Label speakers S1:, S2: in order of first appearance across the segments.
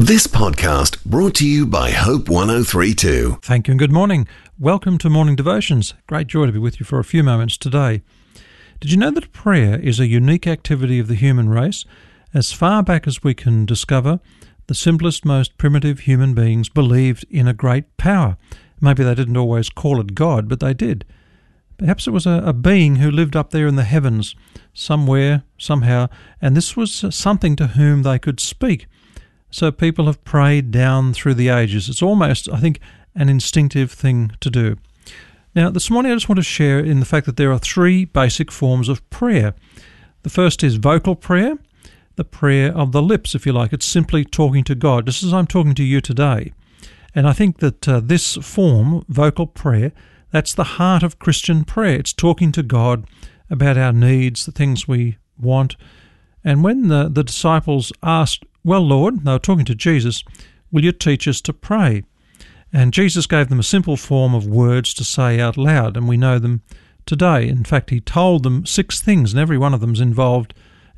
S1: This podcast brought to you by Hope 1032.
S2: Thank you and good morning. Welcome to Morning Devotions. Great joy to be with you for a few moments today. Did you know that prayer is a unique activity of the human race? As far back as we can discover, the simplest, most primitive human beings believed in a great power. Maybe they didn't always call it God, but they did. Perhaps it was a being who lived up there in the heavens, somewhere, somehow, and this was something to whom they could speak. So people have prayed down through the ages. It's almost, I think, an instinctive thing to do. Now, this morning I just want to share in the fact that there are three basic forms of prayer. The first is vocal prayer, the prayer of the lips, if you like. It's simply talking to God, just as I'm talking to you today. And I think that this form, vocal prayer, that's the heart of Christian prayer. It's talking to God about our needs, the things we want. And when the disciples asked, "Well, Lord," they were talking to Jesus, "will you teach us to pray?" And Jesus gave them a simple form of words to say out loud, and we know them today. In fact, he told them 6 things, and every one of them is involved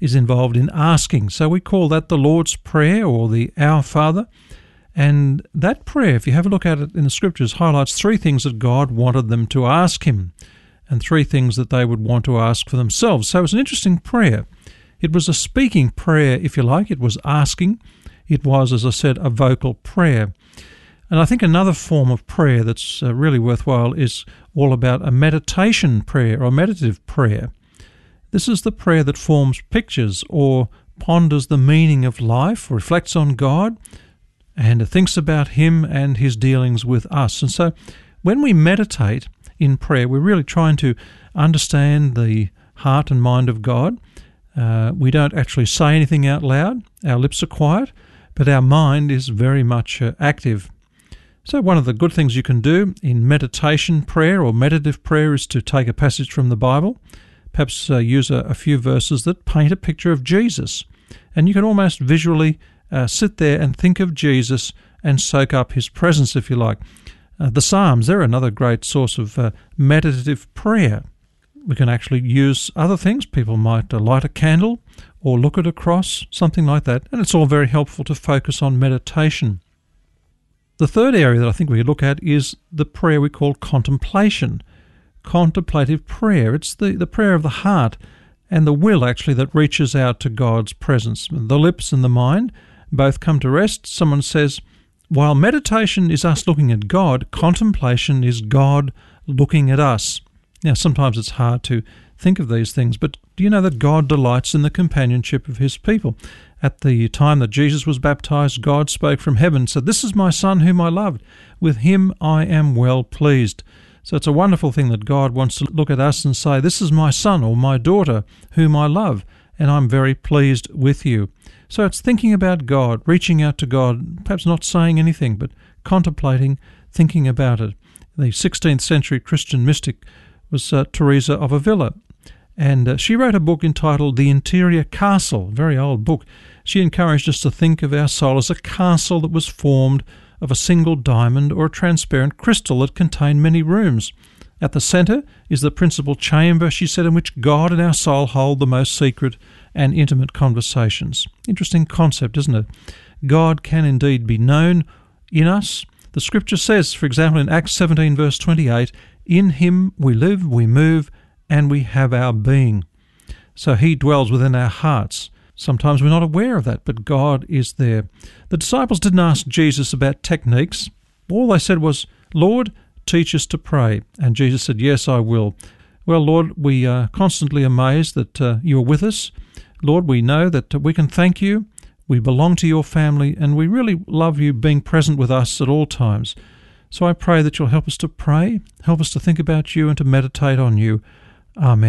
S2: in asking. So we call that the Lord's Prayer or the Our Father. And that prayer, if you have a look at it in the Scriptures, highlights 3 things that God wanted them to ask him, and 3 things that they would want to ask for themselves. So it's an interesting prayer. It was a speaking prayer, if you like. It was asking. It was, as I said, a vocal prayer. And I think another form of prayer that's really worthwhile is all about a meditation prayer or meditative prayer. This is the prayer that forms pictures or ponders the meaning of life, reflects on God, and thinks about him and his dealings with us. And so when we meditate in prayer, we're really trying to understand the heart and mind of God. We don't actually say anything out loud. Our lips are quiet, but our mind is very much active. So one of the good things you can do in meditation prayer or meditative prayer is to take a passage from the Bible, perhaps use a few verses that paint a picture of Jesus. And you can almost visually sit there and think of Jesus and soak up his presence, if you like. The Psalms, they're another great source of meditative prayer. We can actually use other things. People might light a candle or look at a cross, something like that. And it's all very helpful to focus on meditation. The third area that I think we look at is the prayer we call contemplation. Contemplative prayer. It's the prayer of the heart and the will, actually, that reaches out to God's presence. The lips and the mind both come to rest. Someone says, while meditation is us looking at God, contemplation is God looking at us. Now, sometimes it's hard to think of these things, but do you know that God delights in the companionship of his people? At the time that Jesus was baptized, God spoke from heaven and said, "This is my Son whom I loved. With him I am well pleased." So it's a wonderful thing that God wants to look at us and say, "This is my son or my daughter whom I love, and I'm very pleased with you." So it's thinking about God, reaching out to God, perhaps not saying anything, but contemplating, thinking about it. The 16th century Christian mystic was Teresa of Avila, and she wrote a book entitled The Interior Castle, a very old book. She encouraged us to think of our soul as a castle that was formed of a single diamond or a transparent crystal that contained many rooms. At the centre is the principal chamber, she said, in which God and our soul hold the most secret and intimate conversations. Interesting concept, isn't it? God can indeed be known in us. The Scripture says, for example, in Acts 17 verse 28, "In him we live, we move, and we have our being." So he dwells within our hearts. Sometimes we're not aware of that, but God is there. The disciples didn't ask Jesus about techniques. All they said was, "Lord, teach us to pray." And Jesus said, "Yes, I will." Well, Lord, we are constantly amazed that you are with us. Lord, we know that we can thank you. We belong to your family, and we really love you being present with us at all times. So I pray that you'll help us to pray, help us to think about you and to meditate on you. Amen.